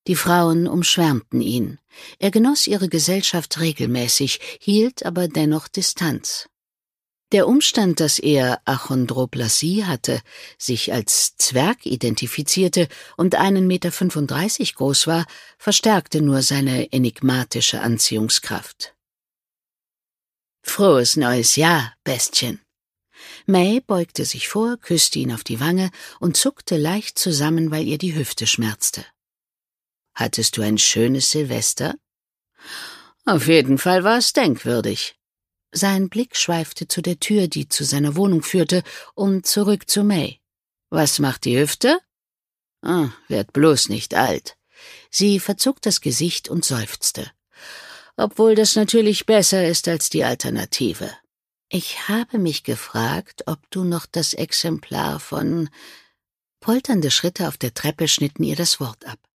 Die Frauen umschwärmten ihn. Er genoss ihre Gesellschaft regelmäßig, hielt aber dennoch Distanz. Der Umstand, dass er Achondroplasie hatte, sich als Zwerg identifizierte und 1,35 Meter groß war, verstärkte nur seine enigmatische Anziehungskraft. »Frohes neues Jahr, Bestchen!« May beugte sich vor, küsste ihn auf die Wange und zuckte leicht zusammen, weil ihr die Hüfte schmerzte. »Hattest du ein schönes Silvester?« »Auf jeden Fall war es denkwürdig.« Sein Blick schweifte zu der Tür, die zu seiner Wohnung führte, und zurück zu May. »Was macht die Hüfte?« »Werd bloß nicht alt.« Sie verzog das Gesicht und seufzte. »Obwohl das natürlich besser ist als die Alternative. Ich habe mich gefragt, ob du noch das Exemplar von...« Polternde Schritte auf der Treppe schnitten ihr das Wort ab.